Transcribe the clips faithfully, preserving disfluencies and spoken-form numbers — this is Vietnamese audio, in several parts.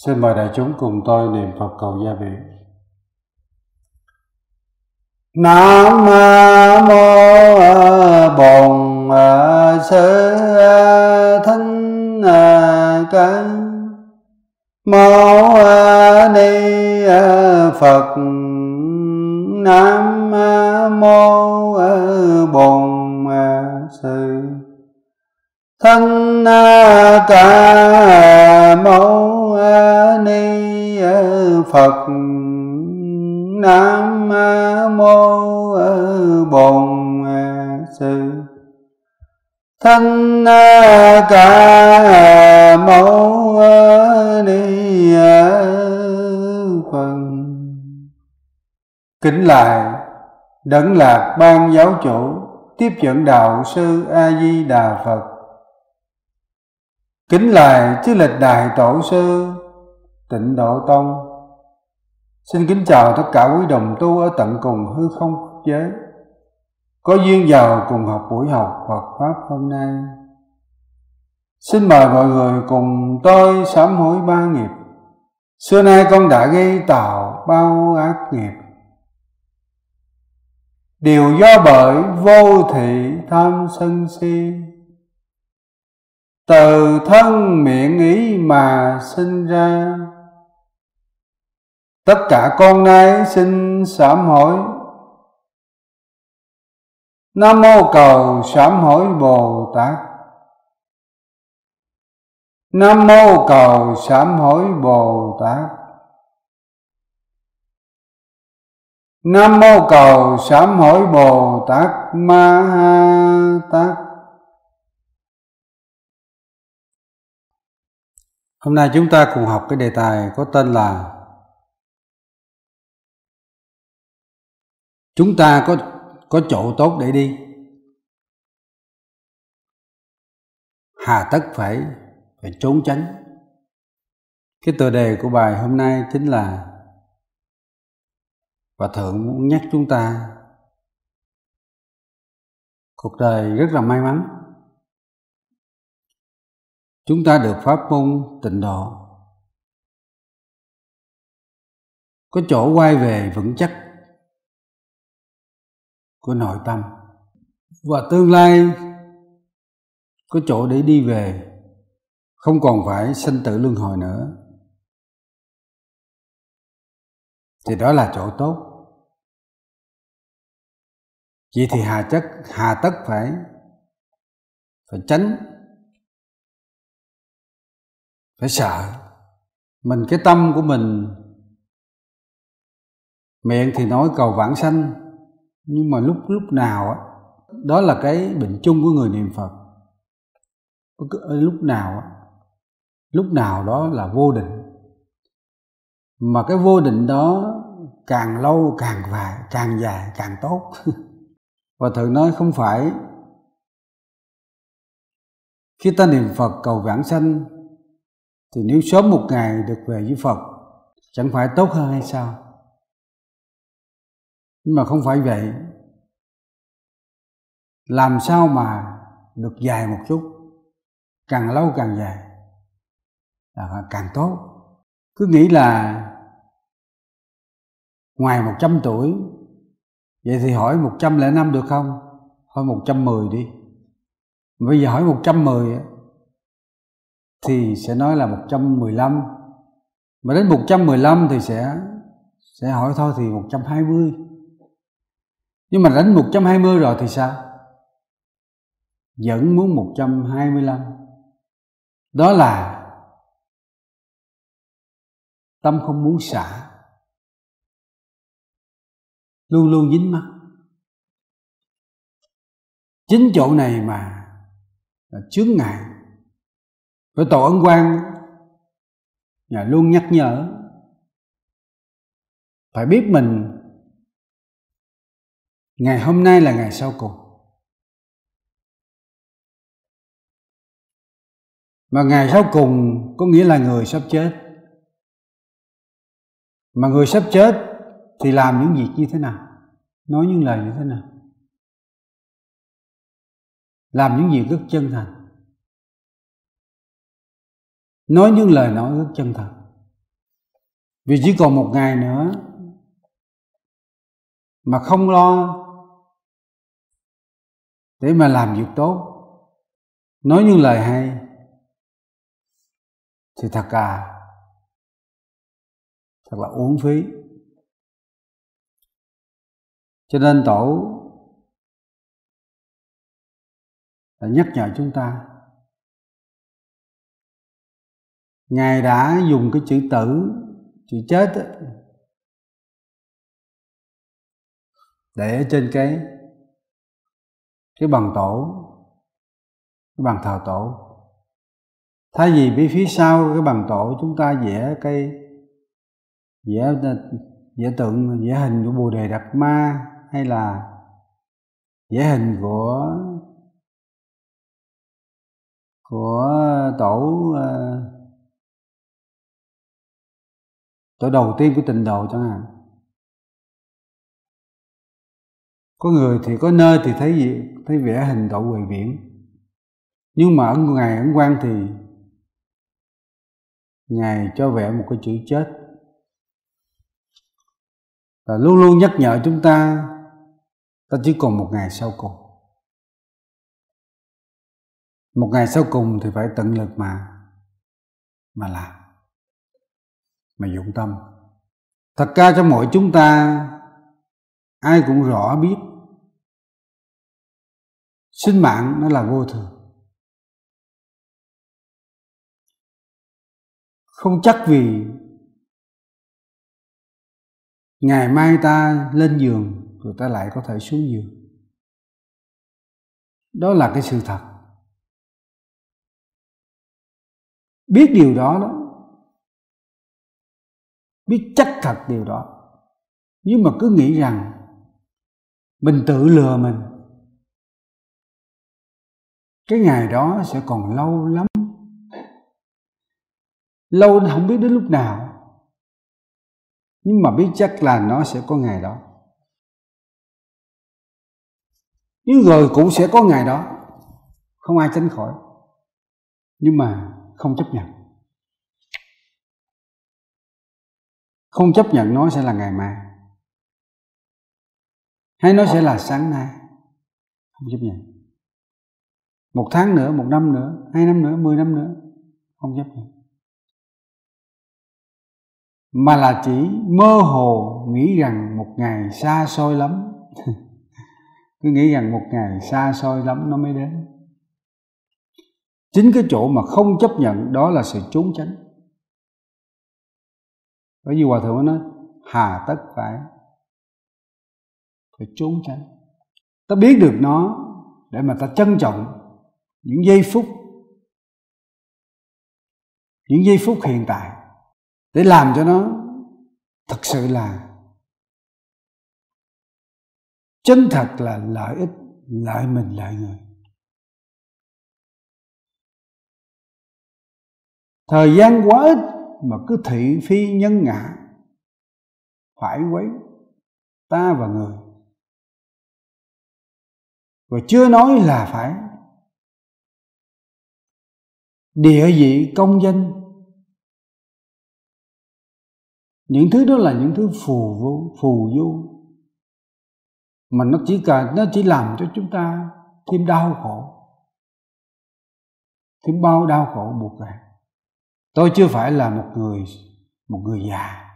Xin mời đại chúng cùng tôi niệm Phật cầu gia vị. Nam mô Bổn Sư Thích Ca Mâu Ni Phật. Nam mô Bổn Sư Thích Ca Mâu Ni Phật. Nam mô Bổn Sư Thích Ca Mâu Ni Phật. Kính lại Đấng Lạc Ban Giáo Chủ, tiếp dẫn đạo sư A Di Đà Phật. Kính lại chư lịch đại tổ sư Tịnh Độ Tông. Xin kính chào tất cả quý đồng tu ở tận cùng hư không quốc giới, có duyên vào cùng học buổi học Phật Pháp hôm nay. Xin mời mọi người cùng tôi sám hối ba nghiệp. Xưa nay con đã gây tạo bao ác nghiệp, đều do bởi vô thị tham sân si, từ thân miệng ý mà sinh ra. Tất cả con nay xin sám hối. Nam mô cầu sám hối Bồ Tát. Nam mô cầu sám hối Bồ Tát. Nam mô cầu sám hối Bồ Tát Ma Ha Tát. Hôm nay chúng ta cùng học cái đề tài có tên là chúng ta có có chỗ tốt để đi, hà tất phải phải trốn tránh. Cái tựa đề của bài hôm nay chính là Hòa Thượng muốn nhắc chúng ta cuộc đời rất là may mắn. Chúng ta được pháp môn tịnh độ, có chỗ quay về vững chắc của nội tâm, và tương lai có chỗ để đi về, không còn phải sanh tử luân hồi nữa. Thì đó là chỗ tốt. Vậy thì hà chất hà tất phải phải tránh, phải sợ. Mình cái tâm của mình, miệng thì nói cầu vãng sanh, nhưng mà lúc lúc nào á, đó là cái bệnh chung của người niệm Phật. Lúc nào á, lúc nào đó là vô định, mà cái vô định đó càng lâu càng dài, càng dài càng tốt. Và thường nói không phải khi ta niệm Phật cầu vãng sanh thì nếu sớm một ngày được về với Phật chẳng phải tốt hơn hay sao? Nhưng mà không phải vậy. Làm sao mà được dài một chút, càng lâu càng dài là càng tốt. Cứ nghĩ là ngoài một trăm tuổi, vậy thì hỏi một trăm lẻ năm được không? Hỏi một trăm mười đi. Bây giờ hỏi một trăm mười thì sẽ nói là một trăm mười lăm. Mà đến một trăm mười lăm thì sẽ sẽ hỏi thôi thì một trăm hai mươi. Nhưng mà đến một trăm hai mươi rồi thì sao? Vẫn muốn một trăm hai mươi lăm. Đó là tâm không muốn xả, luôn luôn dính mắc. Chính chỗ này mà là chướng ngại. Với tổ Ấn Quang nhà luôn nhắc nhở phải biết mình ngày hôm nay là ngày sau cùng. Mà ngày sau cùng có nghĩa là người sắp chết. Mà người sắp chết thì làm những việc như thế nào? Nói những lời như thế nào? Làm những việc rất chân thành, nói những lời nói rất chân thật. Vì chỉ còn một ngày nữa mà không lo để mà làm việc tốt, nói những lời hay, thì thật à, thật là uổng phí. Cho nên Tổ đã nhắc nhở chúng ta. Ngài đã dùng cái chữ tử, chữ chết ấy, để ở trên cái cái bằng tổ, cái bàn thờ tổ. Thay vì bên phía sau cái bàn tổ chúng ta vẽ cây, vẽ vẽ tượng, vẽ hình của Bồ Đề Đạt Ma, hay là vẽ hình của của tổ tổ đầu tiên của Tịnh Độ chẳng hạn. Có người thì có nơi thì thấy gì thấy vẽ hình tổ Huệ Viễn, nhưng mà ở Ngài Ấn Quang thì Ngài cho vẽ một cái chữ chết, và luôn luôn nhắc nhở chúng ta, ta chỉ còn một ngày sau cùng. Một ngày sau cùng thì phải tận lực mà mà làm, mà dụng tâm. Thật ra trong mỗi chúng ta, ai cũng rõ biết sinh mạng nó là vô thường. Không chắc vì ngày mai ta lên giường rồi ta lại có thể xuống giường. Đó là cái sự thật. Biết điều đó đó, biết chắc thật điều đó, nhưng mà cứ nghĩ rằng mình tự lừa mình, cái ngày đó sẽ còn lâu lắm, lâu không biết đến lúc nào, nhưng mà biết chắc là nó sẽ có ngày đó. Nhưng rồi cũng sẽ có ngày đó, không ai tránh khỏi, nhưng mà không chấp nhận. Không chấp nhận nó sẽ là ngày mai, hay nó sẽ là sáng nay. Không chấp nhận. Một tháng nữa, một năm nữa, hai năm nữa, mười năm nữa, không chấp nhận. Mà là chỉ mơ hồ nghĩ rằng một ngày xa xôi lắm. Cứ nghĩ rằng một ngày xa xôi lắm nó mới đến. Chính cái chỗ mà không chấp nhận đó là sự trốn tránh. Bởi vì Hòa Thượng nói hà tất phải phải trốn tránh. Ta biết được nó để mà ta trân trọng những giây phút, những giây phút hiện tại, để làm cho nó thật sự là chân thật, là lợi ích, lợi mình, lợi người. Thời gian quá ít mà cứ thị phi nhân ngã, phải quấy ta và người. Và chưa nói là phải địa vị công danh. Những thứ đó là những thứ phù vô, phù du, mà nó chỉ cần nó chỉ làm cho chúng ta thêm đau khổ, thêm bao đau khổ buộc ràng. Tôi chưa phải là một người một người già,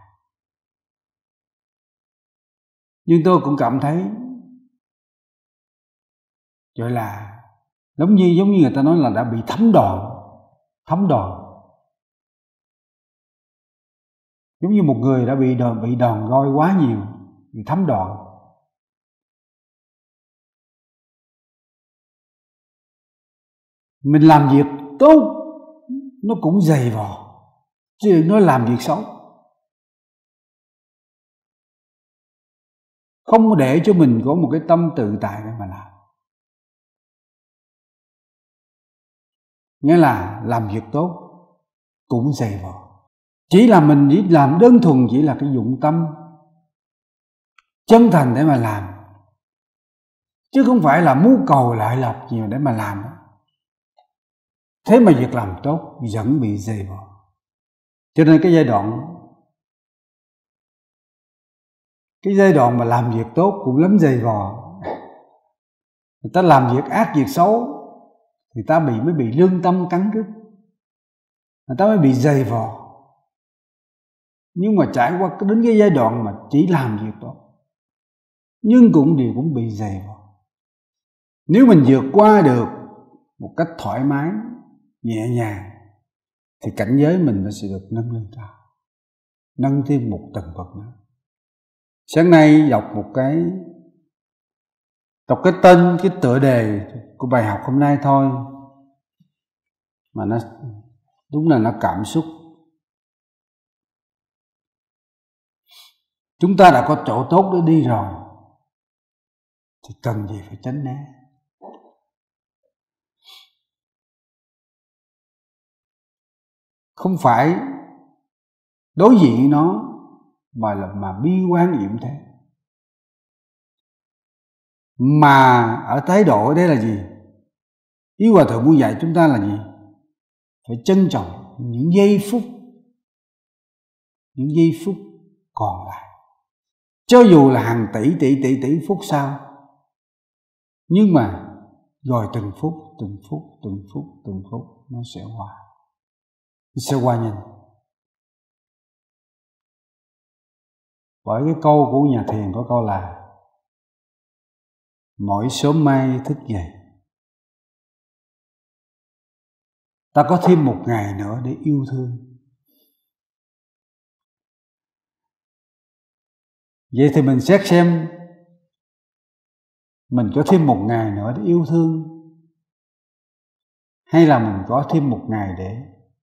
nhưng tôi cũng cảm thấy gọi là giống như giống như người ta nói là đã bị thấm đòn, thấm đòn. Giống như một người đã bị đòn bị đòn roi quá nhiều, bị thấm đòn. Mình làm việc tốt nó cũng dày vò, chứ đừng nói làm việc xấu. Không để cho mình có một cái tâm tự tại để mà làm. Nghĩa là làm việc tốt cũng dày vò. Chỉ là mình chỉ làm đơn thuần chỉ là cái dụng tâm chân thành để mà làm, chứ không phải là mưu cầu lợi lộc nhiều để mà làm. Thế mà việc làm tốt vẫn bị dày vò. Cho nên cái giai đoạn Cái giai đoạn mà làm việc tốt cũng lắm dày vò. Người ta làm việc ác việc xấu thì ta bị mới bị lương tâm cắn rứt, người ta mới bị dày vò. Nhưng mà trải qua đến cái giai đoạn mà chỉ làm việc tốt nhưng cũng đều cũng bị dày vò, nếu mình vượt qua được một cách thoải mái nhẹ nhàng thì cảnh giới mình nó sẽ được nâng lên cao, nâng thêm một tầng bậc nữa. Sáng nay đọc một cái đọc cái tên cái tựa đề của bài học hôm nay thôi mà nó đúng là nó cảm xúc. Chúng ta đã có chỗ tốt để đi rồi thì cần gì phải tránh né. Không phải đối diện nó mà là mà bi quan yểm thế, mà ở thái độ ở đây là gì? Ý Hòa Thượng muốn dạy chúng ta là gì? Phải trân trọng những giây phút, những giây phút còn lại, cho dù là hàng tỷ tỷ tỷ tỷ phút sau, nhưng mà rồi từng phút từng phút từng phút từng phút nó sẽ qua, nó sẽ qua nhanh. Bởi cái câu của nhà thiền có câu là mỗi sớm mai thức dậy ta có thêm một ngày nữa để yêu thương. Vậy thì mình xét xem mình có thêm một ngày nữa để yêu thương, hay là mình có thêm một ngày để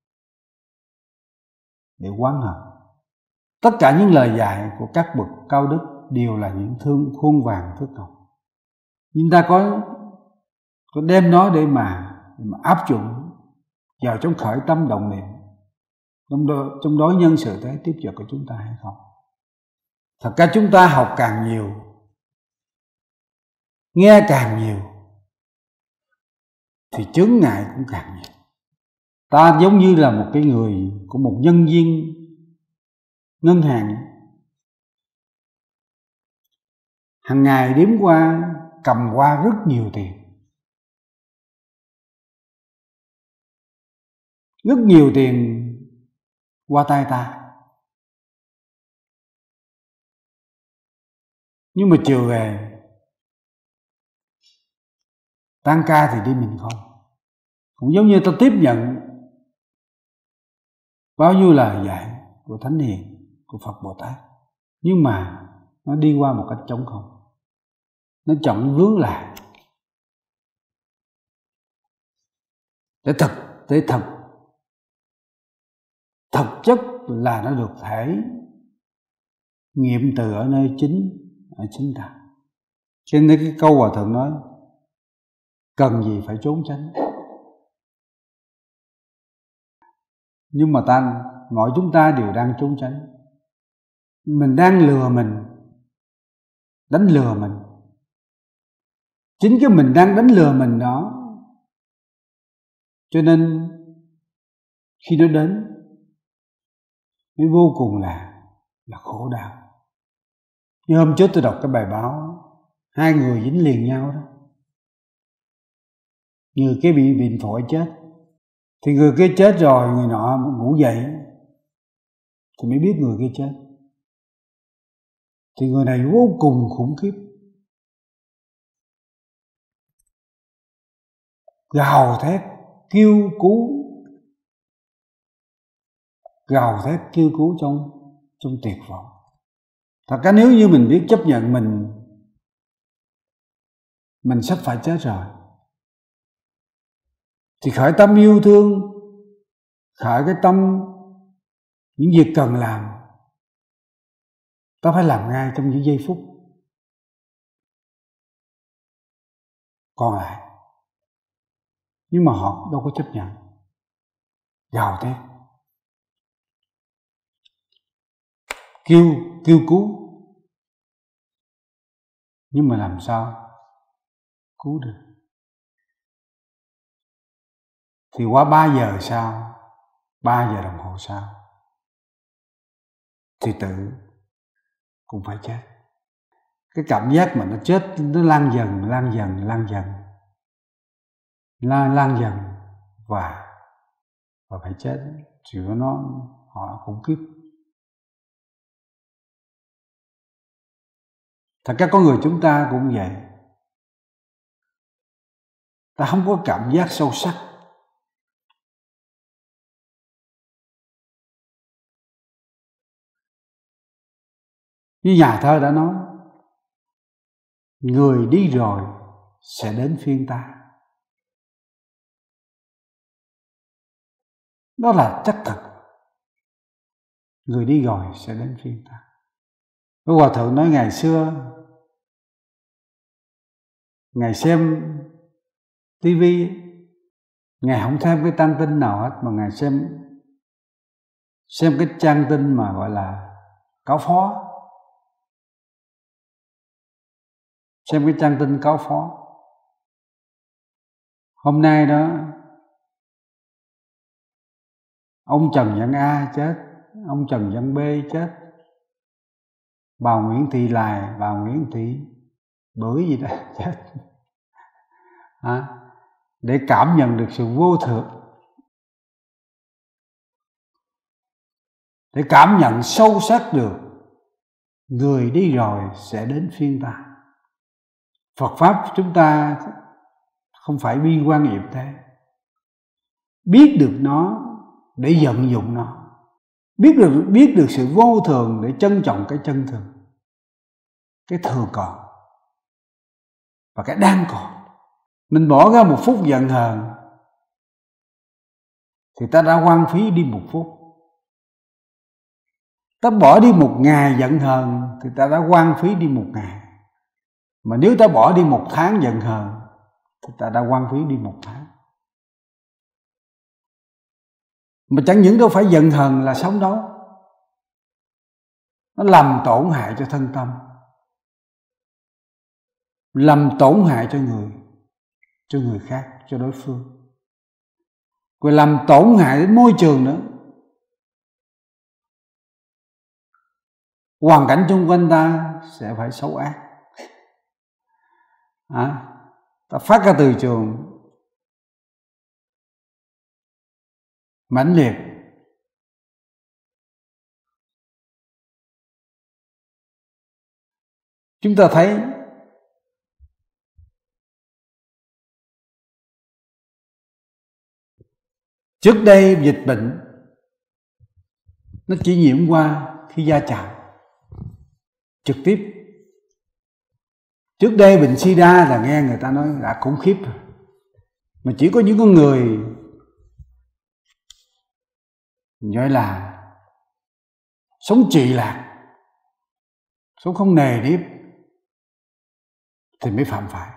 để oán hận. Tất cả những lời dạy của các bậc cao đức đều là những thương khuôn vàng thước ngọc. Nhưng ta có có đem nó để mà, để mà áp dụng vào trong khởi tâm động niệm, trong đó, trong đó nhân sự thế tiếp vật của chúng ta hay không? Thật ra chúng ta học càng nhiều, nghe càng nhiều thì chướng ngại cũng càng nhiều. Ta giống như là một cái người của một nhân viên ngân hàng, hàng ngày đếm qua cầm qua rất nhiều tiền, rất nhiều tiền qua tay ta, nhưng mà chiều về tan ca thì đi mình không. Cũng giống như ta tiếp nhận bao nhiêu lời dạy của Thánh Hiền, của Phật Bồ Tát, nhưng mà nó đi qua một cách trống không, nó chẳng vướng lại. Để thực để thực thực chất là nó được thể nghiệm từ ở nơi chính, ở chính ta. Cho nên cái câu Hòa Thượng nói cần gì phải trốn tránh. Nhưng mà ta, mọi chúng ta đều đang trốn tránh. Mình đang lừa mình, đánh lừa mình. Chính cái mình đang đánh lừa mình đó, cho nên khi nó đến nó vô cùng là là khổ đau. Như hôm trước tôi đọc cái bài báo hai người dính liền nhau đó, người kia bị bệnh phổi chết, thì người kia chết rồi, người nọ ngủ dậy thì mới biết người kia chết. Thì người này vô cùng khủng khiếp, gào thét kêu cứu, gào thét kêu cứu trong trong tuyệt vọng. Thật ra nếu như mình biết chấp nhận mình mình sắp phải chết rồi thì khởi tâm yêu thương, khởi cái tâm những việc cần làm, ta phải làm ngay trong những giây phút còn lại. Nhưng mà họ đâu có chấp nhận, gào thét kêu kêu cứu, nhưng mà làm sao cứu được? Thì qua ba giờ sau, ba giờ đồng hồ sau thì tự cũng phải chết. cái cảm giác mà nó chết nó lan dần lan dần lan dần lan lan dần và và phải chết, chỉ có nó họ khủng khiếp. Thật ra con người chúng ta cũng vậy, ta không có cảm giác sâu sắc. Như nhà thơ đã nói, người đi rồi sẽ đến phiên ta. Đó là chắc thật, người đi rồi sẽ đến phiên ta. Đức Hòa Thượng nói ngày xưa, Ngài xem tivi, Ngài không xem cái trang tin nào hết, mà Ngài xem xem cái trang tin mà gọi là cáo phó, xem cái trang tin cáo phó. Hôm nay đó, ông Trần Văn A chết, ông Trần Văn B chết, bà Nguyễn Thị Lài, bà Nguyễn Thị Bưởi gì đó chết. À, để cảm nhận được sự vô thường, để cảm nhận sâu sắc được người đi rồi sẽ đến phiên ta. Phật Pháp chúng ta không phải bi quan niệm thế, biết được nó để vận dụng nó, biết được biết được sự vô thường để trân trọng cái chân thường, cái thường còn và cái đang còn. Mình bỏ ra một phút giận hờn thì ta đã hoang phí đi một phút. Ta bỏ đi một ngày giận hờn thì ta đã hoang phí đi một ngày. Mà nếu ta bỏ đi một tháng giận hờn thì ta đã hoang phí đi một tháng. Mà chẳng những đâu phải giận hờn là sống đâu, nó làm tổn hại cho thân tâm, làm tổn hại cho người, cho người khác, cho đối phương, rồi làm tổn hại đến môi trường nữa. Hoàn cảnh xung quanh ta sẽ phải xấu ác. À, ta phát ra từ trường mãnh liệt, chúng ta thấy trước đây dịch bệnh nó chỉ nhiễm qua khi va chạm trực tiếp. Trước đây bệnh sida là nghe người ta nói là khủng khiếp, mà chỉ có những con người gọi là sống trì lạc, sống không nề nếp thì mới phạm phải.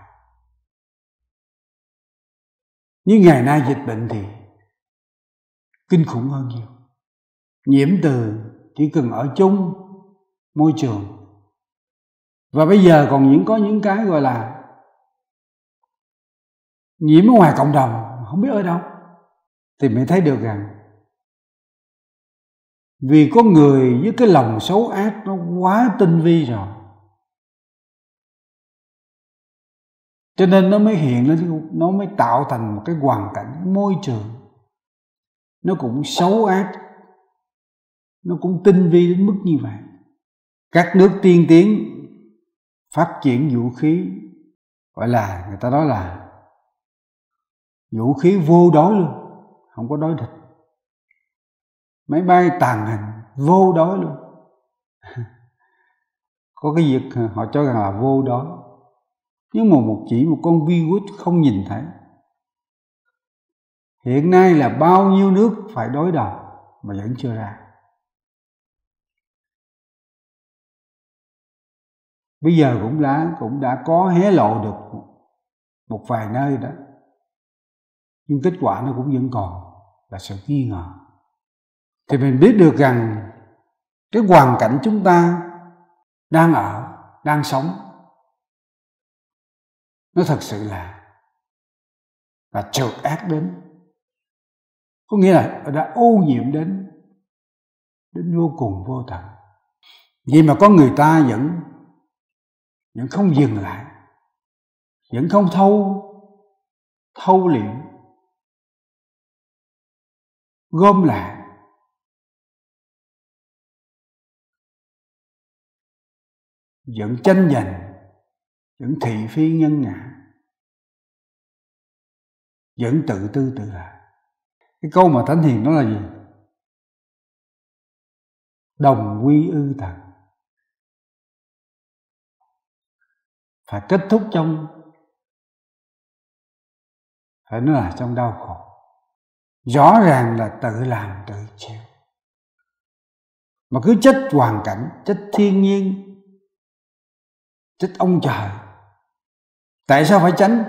Nhưng ngày nay dịch bệnh thì kinh khủng hơn nhiều. Nhiễm từ chỉ cần ở chung môi trường, và bây giờ còn những có những cái gọi là nhiễm ở ngoài cộng đồng, không biết ở đâu, thì mới thấy được rằng vì có người với cái lòng xấu ác nó quá tinh vi rồi, cho nên nó mới hiện lên, nó mới tạo thành một cái hoàn cảnh môi trường nó cũng xấu ác, nó cũng tinh vi đến mức như vậy. Các nước tiên tiến phát triển vũ khí, gọi là người ta nói là vũ khí vô đối luôn, không có đối địch. Máy bay tàng hình vô đối luôn. Có cái việc họ cho rằng là vô đối, nhưng mà một chỉ một con virus không nhìn thấy. Hiện nay là bao nhiêu nước phải đối đầu mà vẫn chưa ra. Bây giờ cũng đã cũng đã có hé lộ được một vài nơi đó, nhưng kết quả nó cũng vẫn còn là sự nghi ngờ. Thì mình biết được rằng cái hoàn cảnh chúng ta đang ở, đang sống, nó thật sự là là trượt ác đến, có nghĩa là đã ô nhiễm đến đến vô cùng vô tận. Vậy mà có người ta vẫn vẫn không dừng lại, vẫn không thâu thâu luyện, gom lại, vẫn tranh giành, vẫn thị phi nhân ngã, vẫn tự tư tự hạ. Cái câu mà Thánh Hiền nói là gì? Đồng quy ư tận, phải kết thúc trong, phải nói là trong đau khổ. Rõ ràng là tự làm tự chịu, mà cứ trách hoàn cảnh, trách thiên nhiên, trách ông trời. Tại sao phải tránh?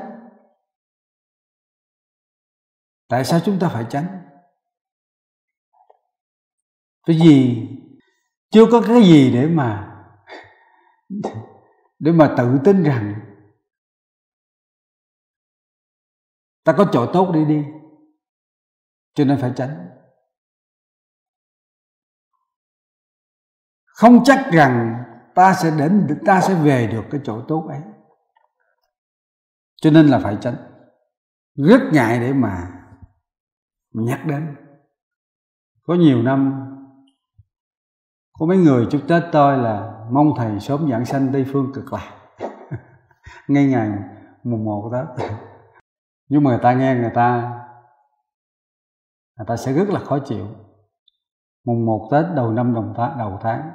Tại sao chúng ta phải tránh? Cái gì? Chưa có cái gì để mà để mà tự tin rằng ta có chỗ tốt để đi, cho nên phải tránh. Không chắc rằng ta sẽ đến, ta sẽ về được cái chỗ tốt ấy, cho nên là phải tránh. Rất ngại để mà nhắc đến. Có nhiều năm có mấy người chúc Tết tôi là mong thầy sớm giảng sanh Tây Phương Cực Lạc ngay ngày mùng một Tết. Nhưng mà người ta nghe người ta người ta sẽ rất là khó chịu. Mùng một Tết đầu năm đầu tháng, đầu tháng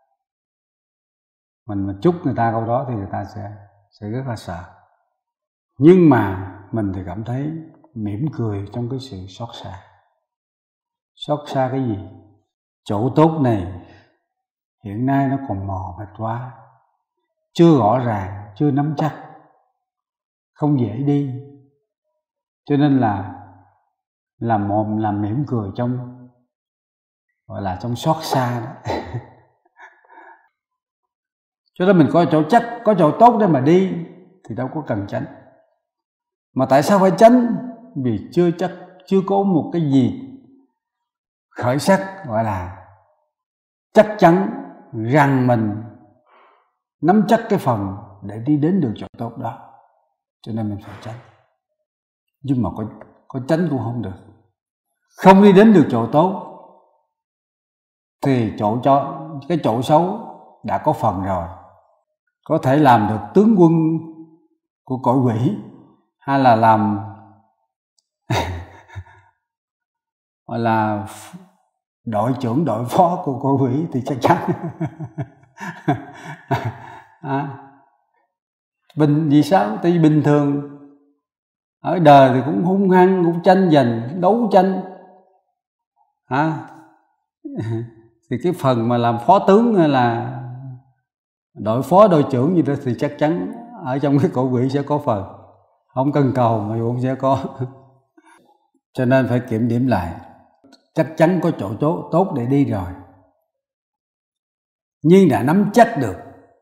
mình mà chúc người ta câu đó thì người ta sẽ sẽ rất là sợ. Nhưng mà mình thì cảm thấy mỉm cười trong cái sự xót xa. Xót xa cái gì? Chỗ tốt này hiện nay nó còn mò mịt quá, chưa rõ ràng, chưa nắm chắc, không dễ đi, cho nên là làm mồm làm mỉm cười trong, gọi là trong xót xa đó. Cho nên mình có chỗ chắc, có chỗ tốt để mà đi thì đâu có cần tránh. Mà tại sao phải tránh? Vì chưa chắc, chưa có một cái gì khởi sắc gọi là chắc chắn rằng mình nắm chắc cái phần để đi đến được chỗ tốt đó, cho nên mình phải tránh. Nhưng mà có, có tránh cũng không được. Không đi đến được chỗ tốt thì chỗ cho cái chỗ xấu đã có phần rồi. Có thể làm được tướng quân của cõi quỷ, hay là làm hoặc là đội trưởng đội phó của cõi quỷ thì chắc chắn. À, bình vì sao? Tại vì bình thường ở đời thì cũng hung hăng, cũng tranh giành, đấu tranh. À, thì cái phần mà làm phó tướng hay là đội phó đội trưởng gì đó thì chắc chắn ở trong cái cõi quỷ sẽ có phần, không cần cầu mà cũng sẽ có. Cho nên phải kiểm điểm lại, chắc chắn có chỗ tốt, tốt để đi rồi, nhưng đã nắm chắc được,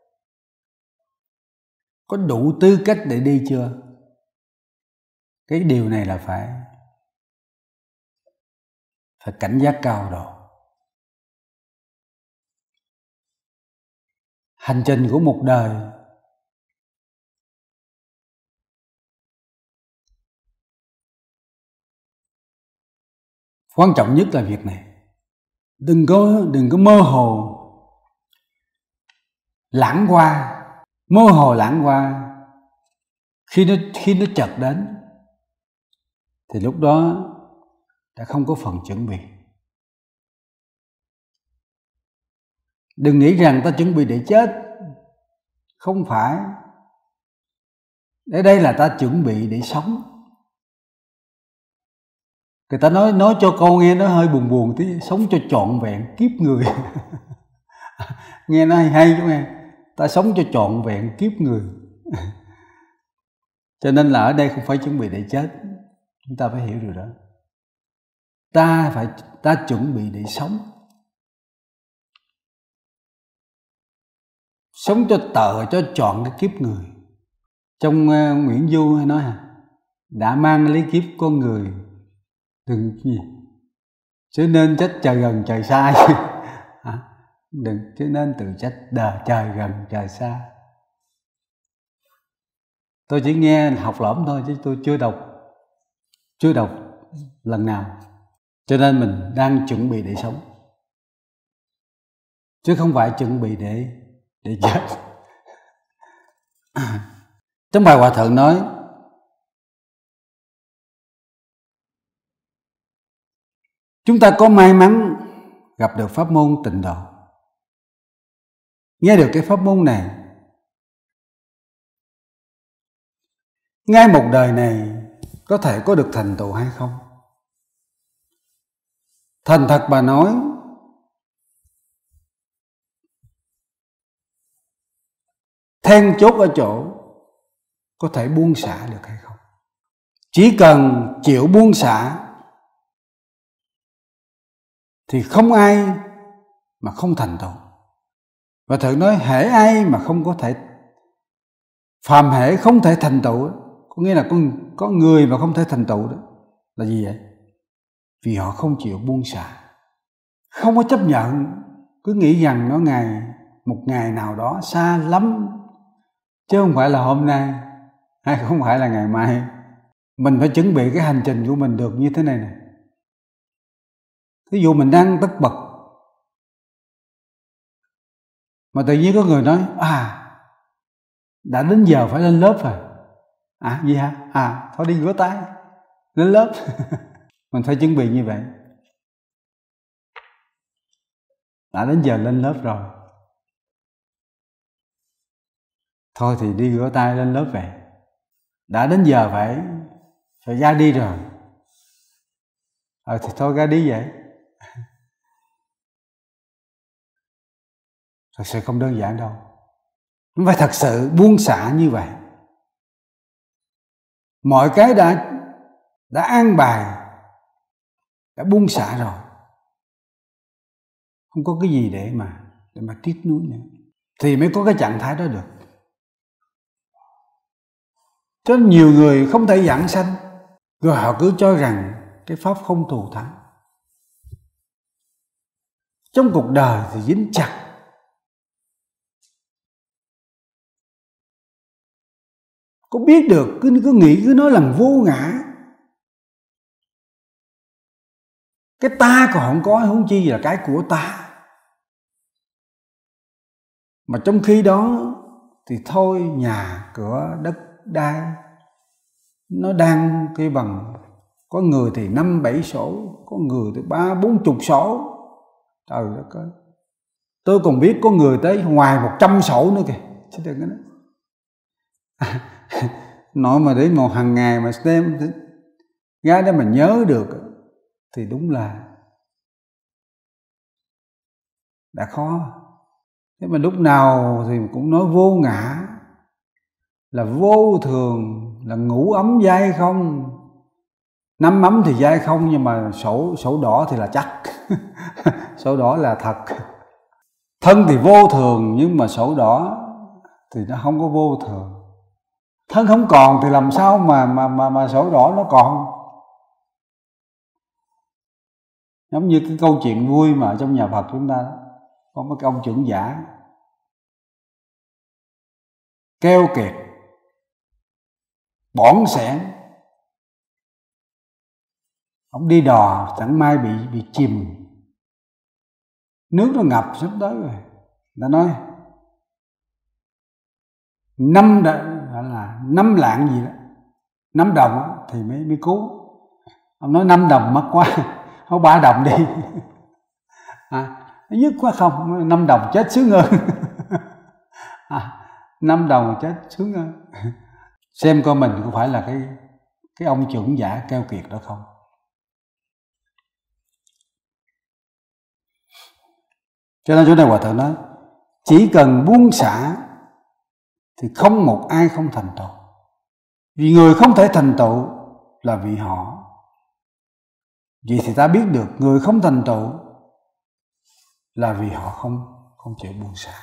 có đủ tư cách để đi chưa? Cái điều này là phải phải cảnh giác cao độ. Hành trình của một đời quan trọng nhất là việc này. Đừng có đừng có mơ hồ lãng qua, mơ hồ lãng qua. Khi nó khi nó chợt đến thì lúc đó đã không có phần chuẩn bị. Đừng nghĩ rằng ta chuẩn bị để chết. Không phải. Ở đây là ta chuẩn bị để sống. Người ta nói nói cho con nghe nó hơi buồn buồn tí, sống cho trọn vẹn kiếp người. Nghe nó hay hay chứ nghe. Ta sống cho trọn vẹn kiếp người. Cho nên là ở đây không phải chuẩn bị để chết. Chúng ta phải hiểu điều đó. Ta phải ta chuẩn bị để sống. Sống cho tợ, cho trọn cái kiếp người. Trong uh, Nguyễn Du hay nói hả, đã mang lấy kiếp con người, đừng gì chứ nên trách trời gần trời xa. Đừng chứ nên tự trách đời trời gần trời xa. Tôi chỉ nghe học lỏm thôi chứ tôi chưa đọc, chưa đọc lần nào. Cho nên mình đang chuẩn bị để sống, chứ không phải chuẩn bị để để chết. Trong bài Hòa Thượng nói, chúng ta có may mắn gặp được pháp môn Tịnh Độ. Nghe được cái pháp môn này, ngay một đời này có thể có được thành tựu hay không? Thành thật mà nói, then chốt ở chỗ có thể buông xả được hay không. Chỉ cần chịu buông xả thì không ai mà không thành tựu. Và Thượng nói hễ ai mà không có thể, phàm hễ không thể thành tựu, có nghĩa là có, có người mà không thể thành tựu đó là gì vậy? Vì họ không chịu buông xả, không có chấp nhận, cứ nghĩ rằng nó ngày một ngày nào đó xa lắm, chứ không phải là hôm nay hay không phải là ngày mai. Mình phải chuẩn bị cái hành trình của mình được như thế này nè. Ví dụ mình đang tất bật mà tự nhiên có người nói à đã đến giờ phải lên lớp rồi. À gì hả? À thôi đi rửa tay lên lớp. Mình phải chuẩn bị như vậy. Đã đến giờ lên lớp rồi, thôi thì đi rửa tay lên lớp về. Đã đến giờ phải phải ra đi rồi, ờ thì thôi ra đi vậy. Thật sự không đơn giản đâu. Nó phải thật sự buông xả như vậy. Mọi cái đã đã an bài, đã buông xả rồi, không có cái gì để mà để mà tiếc nuối nữa, thì mới có cái trạng thái đó được. Cho nên nhiều người không thể giảng sanh, rồi họ cứ cho rằng cái pháp không thù thắng. Trong cuộc đời thì dính chặt, có biết được cứ cứ nghĩ cứ nói là vô ngã. Cái ta còn không có, huống chi là cái của ta. Mà trong khi đó thì thôi, nhà cửa đất đai nó đang cái bằng, có người thì năm bảy sổ, có người thì ba bốn chục sổ. Trời đất ơi, tôi còn biết có người tới ngoài một trăm sổ nữa kìa, chứ đừng có nói. À, nói mà đến một hàng ngày mà xem gái đó mà nhớ được thì đúng là đã khó. Thế mà lúc nào thì cũng nói vô ngã, là vô thường, là ngủ ấm dai không. Nắm ấm thì dai không, nhưng mà sổ sổ đỏ thì là chắc. Sổ đỏ là thật. Thân thì vô thường, nhưng mà sổ đỏ thì nó không có vô thường. Thân không còn thì làm sao mà mà mà, mà sổ đỏ nó còn. Giống như cái câu chuyện vui mà trong nhà Phật chúng ta đó, có một cái ông trưởng giả keo kiệt, bỏn sẻn. Ông đi đò chẳng may bị bị chìm, nước nó ngập sắp tới rồi. Người ta nói năm là năm lạng gì đó, năm đồng thì mới mới cứu. Ông nói năm đồng mắc quá, không ba đồng đi. À, dứt quá không, năm đồng chết sướng hơn. À, năm đồng chết sướng hơn. Xem coi mình có phải là cái cái ông trưởng giả keo kiệt đó không. Cho nên chỗ này Hòa Thượng nói, chỉ cần buông xả thì không một ai không thành tựu. Vì người không thể thành tựu là vì họ. Vậy thì ta biết được người không thành tựu là vì họ không không chịu buông xả.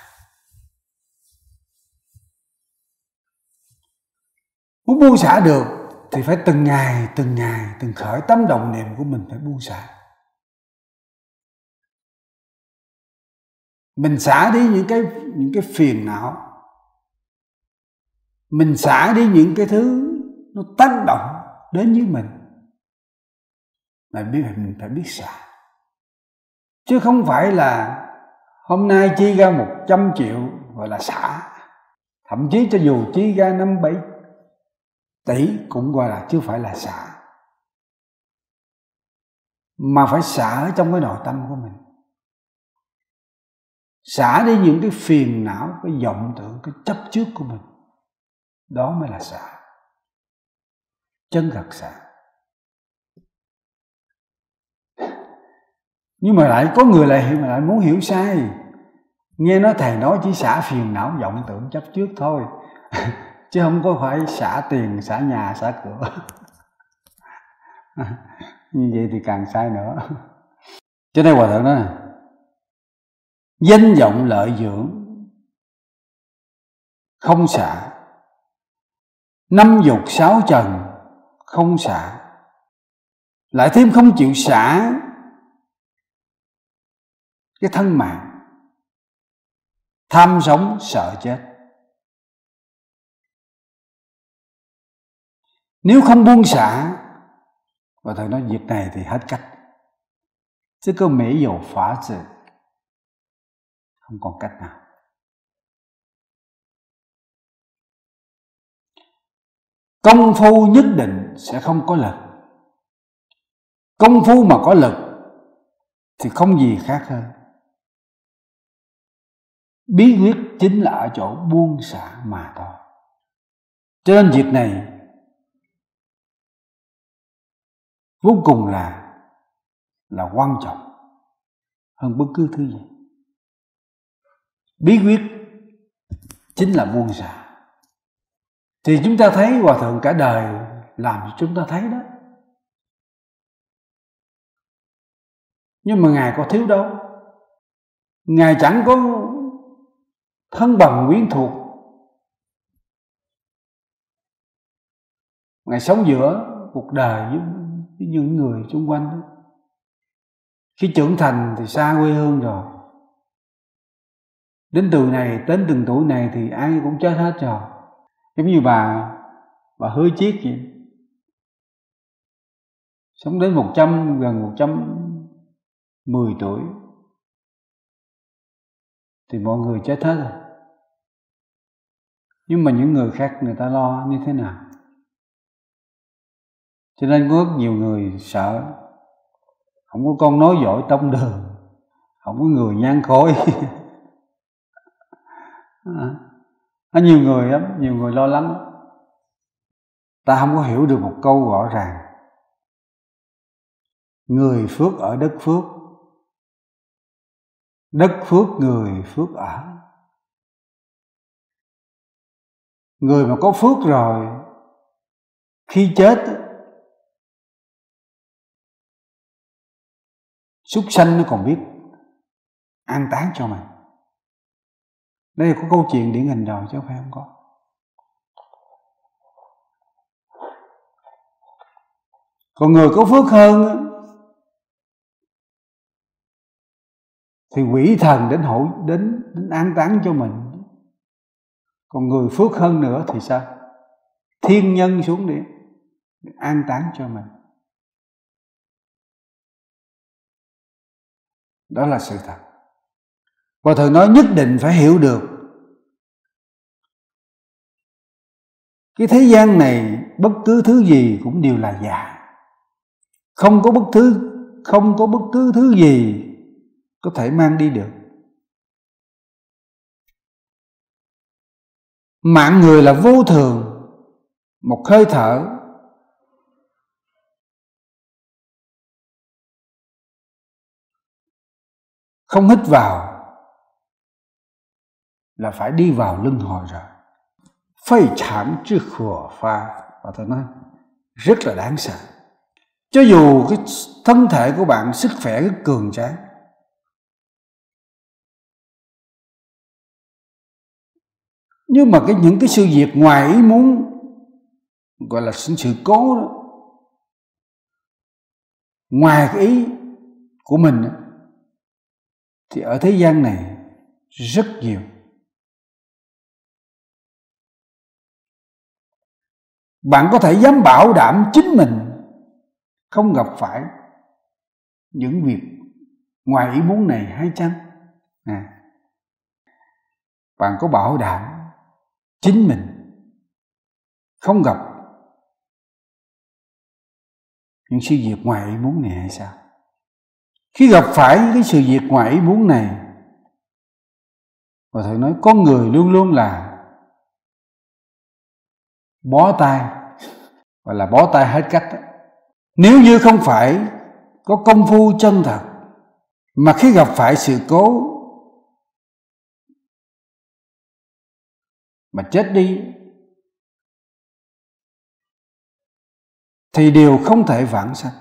Muốn buông xả được thì phải từng ngày, từng ngày, từng khởi tâm động niệm của mình phải buông xả. Mình xả đi những cái những cái phiền não, mình xả đi những cái thứ nó tác động đến với mình, mà biết mình phải biết xả. Chứ không phải là hôm nay chi ra một trăm triệu gọi là xả. Thậm chí cho dù chi ra năm bảy tỷ cũng gọi là chưa phải là xả. Mà phải xả ở trong cái nội tâm của mình. Xả đi những cái phiền não, cái vọng tưởng, cái chấp trước của mình. Đó mới là xả. Chân thật xả. Nhưng mà lại có người lại, lại muốn hiểu sai. Nghe nói thầy nói chỉ xả phiền não, vọng tưởng, chấp trước thôi. Chứ không có phải xả tiền, xả nhà, xả cửa. Như vậy thì càng sai nữa. Cho nên Hòa Thượng nói này, danh vọng lợi dưỡng không xả, năm dục sáu trần không xả, lại thêm không chịu xả cái thân mạng, tham sống sợ chết. Nếu không buông xả, và thầy nói việc này thì hết cách. Chứ có mỹ dầu phá sự, không còn cách nào. Công phu nhất định sẽ không có lực. Công phu mà có lực thì không gì khác hơn. Bí quyết chính là ở chỗ buông xả mà thôi. Cho nên việc này vô cùng là là quan trọng hơn bất cứ thứ gì. Bí quyết chính là buông xả. Thì chúng ta thấy Hòa Thượng cả đời làm cho chúng ta thấy đó. Nhưng mà Ngài có thiếu đâu. Ngài chẳng có thân bằng quyến thuộc. Ngài sống giữa cuộc đời với, với những người xung quanh đó. Khi trưởng thành thì xa quê hương rồi. Đến từ này, đến từng tuổi này thì ai cũng chết hết rồi. Giống như bà, bà Hứa Chiết vậy. Sống đến một trăm, gần một trăm mười tuổi thì mọi người chết hết rồi. Nhưng mà những người khác người ta lo như thế nào? Cho nên có rất nhiều người sợ không có con nói giỏi tông đường, không có người nhan khối. à, nhiều người lắm, nhiều người lo lắng. Ta không có hiểu được một câu rõ ràng. Người phước ở đất phước, đất phước người phước ở. Người mà có phước rồi, khi chết súc sanh nó còn biết an táng cho mình. Đây là có câu chuyện điển hình rồi chứ không phải không có. Còn người có phước hơn thì quỷ thần đến hội đến, đến an táng cho mình. Còn người phước hơn nữa thì sao? Thiên nhân xuống đi an táng cho mình. Đó là sự thật. Và Thầy nói nhất định phải hiểu được cái thế gian này bất cứ thứ gì cũng đều là giả. Không có bất thứ, không có bất cứ thứ gì có thể mang đi được. Mạng người là vô thường, một hơi thở không hít vào là phải đi vào luân hồi rồi. Phây chán chứ khổ pha. Và tôi nói rất là đáng sợ. Cho dù cái thân thể của bạn sức khỏe rất cường tráng, nhưng mà cái những cái sự việc ngoài ý muốn, gọi là sự, sự cố đó, ngoài cái ý của mình đó, thì ở thế gian này rất nhiều. bạn có thể dám bảo đảm chính mình không gặp phải những việc ngoài ý muốn này hay chăng? À, bạn có bảo đảm chính mình không gặp những sự việc ngoài ý muốn này hay sao? Khi gặp phải cái sự việc ngoài ý muốn này, và thầy nói con người luôn luôn là bó tay, và là bó tay hết cách. Nếu như không phải có công phu chân thật, mà khi gặp phải sự cố mà chết đi thì điều không thể vãng sanh.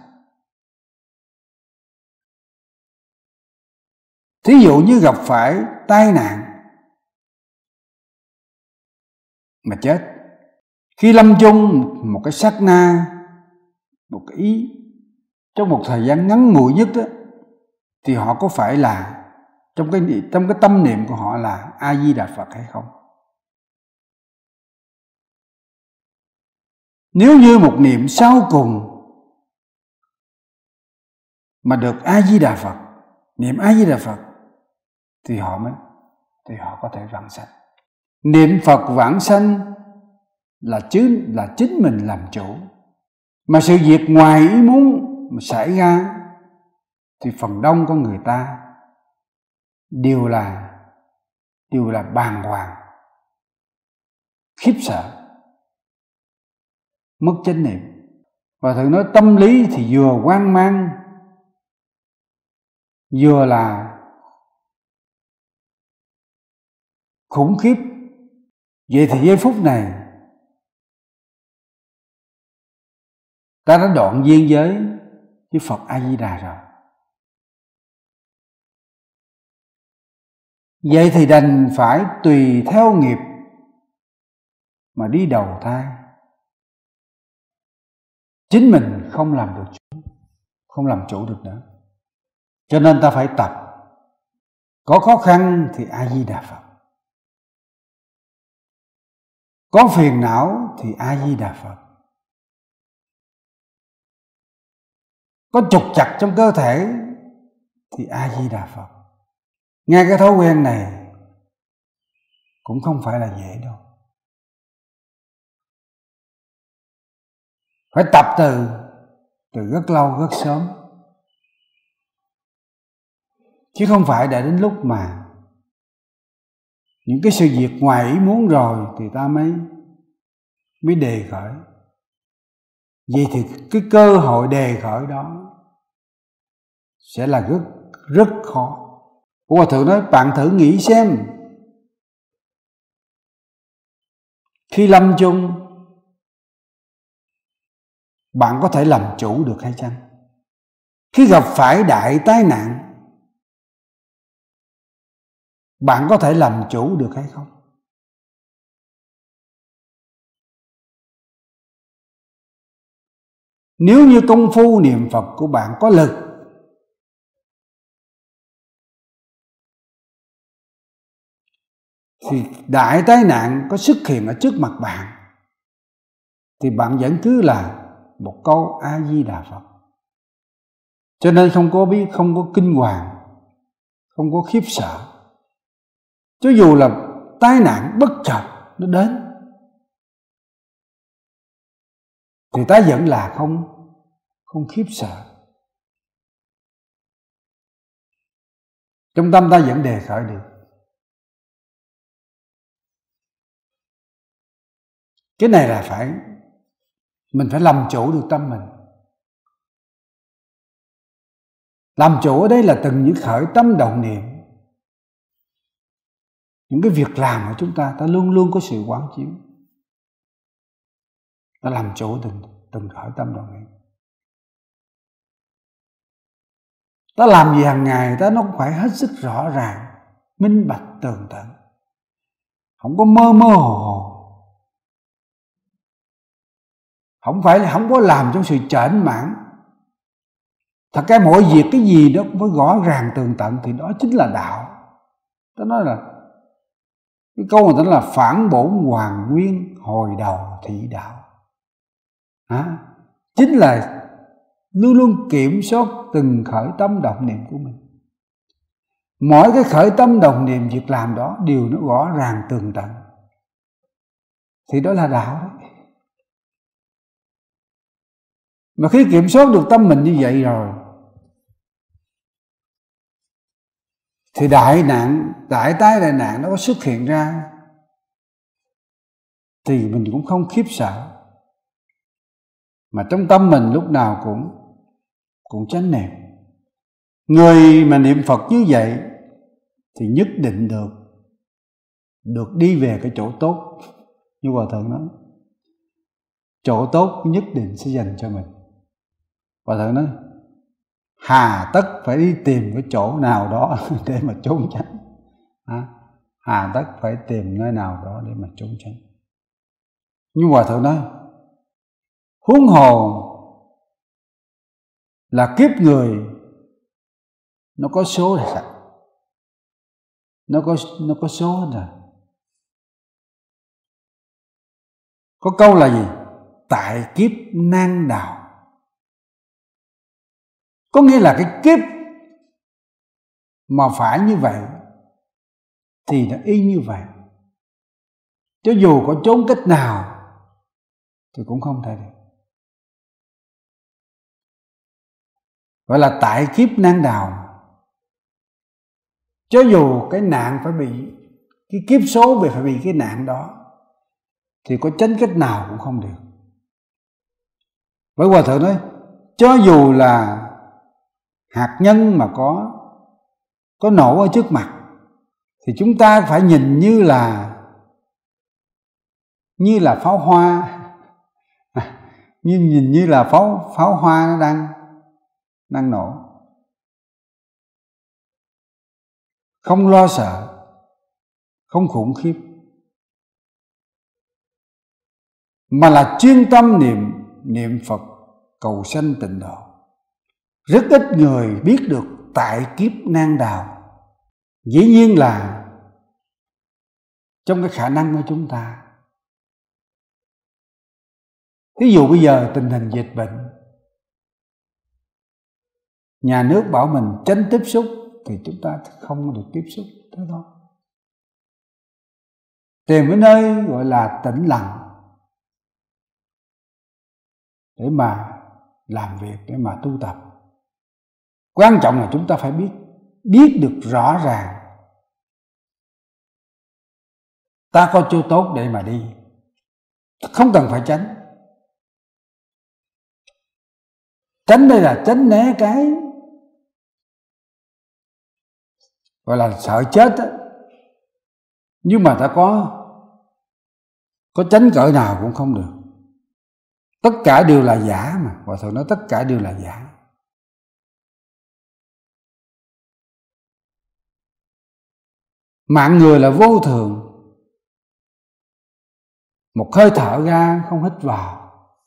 Thí dụ như gặp phải tai nạn mà chết, khi lâm chung một cái sát na, một cái ý, trong một thời gian ngắn ngủi nhất đó, thì họ có phải là trong cái trong cái tâm niệm của họ là A Di Đà Phật hay không? Nếu như một niệm sau cùng mà được A Di Đà Phật, niệm A Di Đà Phật, thì họ mới thì họ có thể vãng sanh. Niệm Phật vãng sanh là chứ là chính mình làm chủ. Mà sự việc ngoài ý muốn mà xảy ra thì phần đông con người ta đều là đều là bàng hoàng, khiếp sợ, mất chánh niệm. Và thử nói tâm lý thì vừa hoang mang, vừa là khủng khiếp. Vậy thì giây phút này ta đã đoạn duyên giới với Phật A Di Đà rồi. Vậy thì đành phải tùy theo nghiệp mà đi đầu thai. Chính mình không làm được chủ, không làm chủ được nữa. Cho nên ta phải tập. Có khó khăn thì A Di Đà Phật, có phiền não thì A Di Đà Phật, có trục trặc trong cơ thể thì A Di Đà Phật. Ngay cái thói quen này cũng không phải là dễ đâu. Phải tập từ từ rất lâu, rất sớm, chứ không phải để đến lúc mà những cái sự việc ngoài ý muốn rồi thì ta mới mới đề khởi. Vậy thì cái cơ hội đề khởi đó sẽ là rất rất khó. Hòa Thượng nói bạn thử nghĩ xem, khi lâm chung bạn có thể làm chủ được hay chăng? Khi gặp phải đại tai nạn bạn có thể làm chủ được hay không? Nếu như công phu niệm Phật của bạn có lực thì đại tai nạn có xuất hiện ở trước mặt bạn thì bạn vẫn cứ là một câu A Di Đà Phật. Cho nên không có biết, không có kinh hoàng, không có khiếp sợ. Cho dù là tai nạn bất chợt nó đến thì ta vẫn là không không khiếp sợ. Trong tâm ta vẫn đề khởi được. Cái này là phải mình phải làm chủ được tâm mình. Làm chủ ở đây là từng những khởi tâm động niệm, những cái việc làm của chúng ta, ta luôn luôn có sự quán chiếu. Ta làm chủ từng, từng khởi tâm động niệm. Ta làm gì hàng ngày ta nó cũng phải hết sức rõ ràng, minh bạch tường tận, không có mơ mơ hồ hồ. Không phải là không có làm trong sự chểnh mãn. Thật ra mọi việc cái gì đó cũng phải rõ ràng tường tận thì đó chính là đạo. Ta nói là cái câu mà ta nói là phản bổn hoàn nguyên hồi đầu thị đạo. à, chính là luôn luôn kiểm soát từng khởi tâm động niệm của mình. Mỗi cái khởi tâm động niệm việc làm đó đều nó rõ ràng tường tận, thì đó là đạo đấy. Mà khi kiểm soát được tâm mình như vậy rồi thì đại nạn, đại tai đại nạn nó có xuất hiện ra thì mình cũng không khiếp sợ, mà trong tâm mình lúc nào cũng cũng chánh niệm. Người mà niệm Phật như vậy thì nhất định được được đi về cái chỗ tốt. Như Hòa Thượng nói, chỗ tốt nhất định sẽ dành cho mình. Hòa Thượng nói, hà tất phải đi tìm cái chỗ nào đó để mà trốn tránh. à, Hà tất phải tìm nơi nào đó để mà trốn tránh. Nhưng Hòa Thượng nói, huống hồ là kiếp người nó có số là sao? Nó có, nó có số hết rồi. Có câu là gì? Tại kiếp nan đào. Có nghĩa là cái kiếp mà phải như vậy thì nó y như vậy. Cho dù có trốn cách nào thì cũng không thể được. Gọi là tại kiếp nan đào. Cho dù cái nạn phải bị, cái kiếp số bị phải bị cái nạn đó thì có tránh cách nào cũng không được. Với Hòa Thượng nói, cho dù là hạt nhân mà có có nổ ở trước mặt thì chúng ta phải nhìn như là như là pháo hoa, như nhìn như là pháo pháo hoa nó đang đang nổ, không lo sợ, không khủng khiếp, mà là chuyên tâm niệm niệm Phật cầu sanh tịnh độ. Rất ít người biết được tại kiếp nan đào. Dĩ nhiên là trong cái khả năng của chúng ta. Ví dụ bây giờ tình hình dịch bệnh, nhà nước bảo mình tránh tiếp xúc thì chúng ta không được tiếp xúc, thế thôi. Tìm cái nơi gọi là tĩnh lặng để mà làm việc, để mà tu tập. Quan trọng là chúng ta phải biết biết được rõ ràng ta có chỗ tốt để mà đi, không cần phải tránh. Tránh đây là tránh né cái gọi là sợ chết á. Nhưng mà ta có có tránh cỡ nào cũng không được. Tất cả đều là giả mà. Hòa Thượng nói tất cả đều là giả. Mạng người là vô thường. Một hơi thở ra không hít vào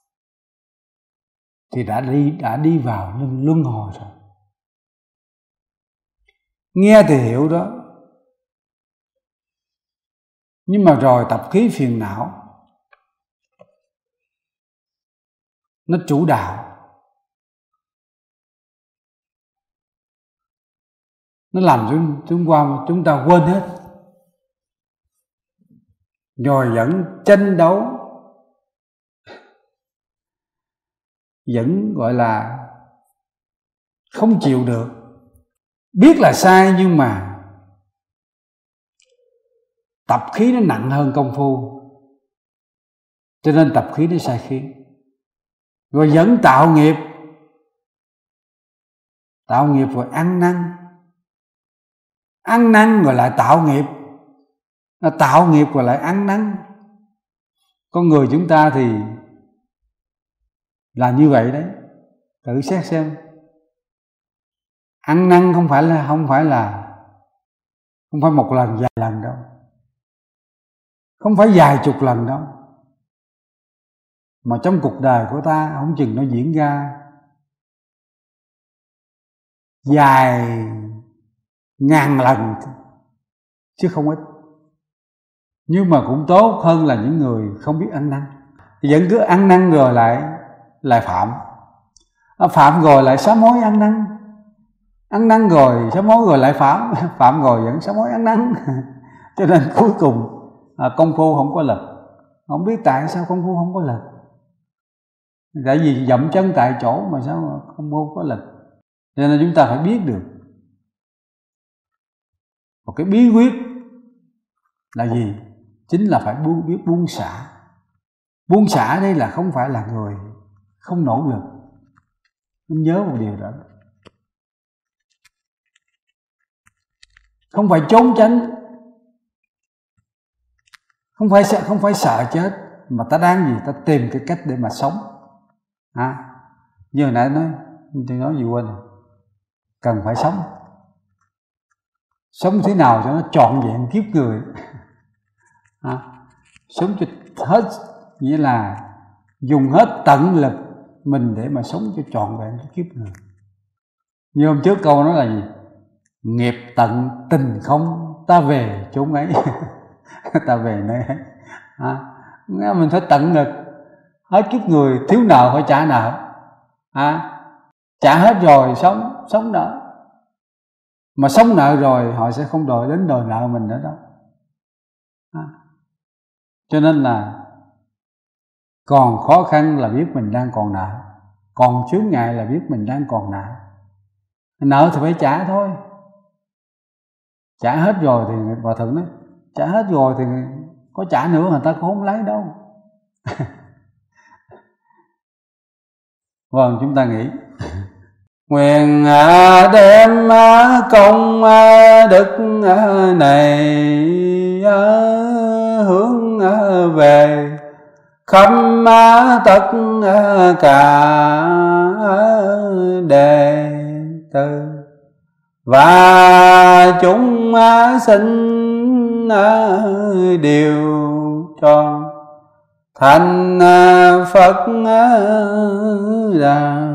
thì đã đi đã đi vào luân luân hồi rồi. Nghe thì hiểu đó, nhưng mà rồi tập khí phiền não nó chủ đạo, nó làm chúng chúng qua chúng ta quên hết, rồi vẫn tranh đấu, vẫn gọi là không chịu được, biết là sai nhưng mà tập khí nó nặng hơn công phu, cho nên tập khí nó sai khí, rồi vẫn tạo nghiệp, tạo nghiệp rồi ăn năn, ăn năn rồi lại tạo nghiệp, nó tạo nghiệp rồi lại ăn năn. Con người chúng ta thì là như vậy đấy, tự xét xem. Ăn năn không phải là không phải là không phải một lần vài lần đâu, không phải vài chục lần đâu, mà trong cuộc đời của ta không chừng nó diễn ra vài ngàn lần chứ không ít. Nhưng mà cũng tốt hơn là những người không biết ăn năn, thì vẫn cứ ăn năn rồi lại lại phạm, phạm rồi lại sám hối ăn năn, ăn năn rồi sám hối rồi lại phạm, phạm rồi vẫn sám hối ăn năn. Cho nên cuối cùng à, công phu không có lực. Không biết tại sao công phu không có lực, tại vì dậm chân tại chỗ mà sao mà công phu có lực. Cho nên chúng ta phải biết được một cái bí quyết là gì? Chính là phải buông, biết buông xả. Buông xả đây là không phải là người không nỗ lực. Nên nhớ một điều đó, không phải trốn tránh, không phải sợ, không phải sợ chết, mà ta đang gì? Ta tìm cái cách để mà sống. À, như hồi nãy nói, tôi nói gì quên rồi. Cần phải sống. Sống thế nào cho nó trọn vẹn kiếp người. À, sống cho hết, nghĩa là dùng hết tận lực mình để mà sống cho trọn vẹn cái kiếp người. Như hôm trước câu nói là gì? Nghiệp tận tình không, ta về chốn ấy. Ta về nơi ấy. À, mình phải tận lực hết kiếp người, thiếu nợ phải trả nợ. À, trả hết rồi sống, sống nợ. Mà sống nợ rồi họ sẽ không đòi đến đòi nợ mình nữa đâu. À, cho nên là còn khó khăn là biết mình đang còn nợ, còn chướng ngại là biết mình đang còn nợ. Nợ thì phải trả thôi. Trả hết rồi thì Hòa Thượng nói, trả hết rồi thì có trả nữa người ta cũng không lấy đâu. Vâng, chúng ta nghĩ nguyện đem công đức này hướng về khắp tất cả đệ tử, và chúng sinh đều tròn thành Phật Đà.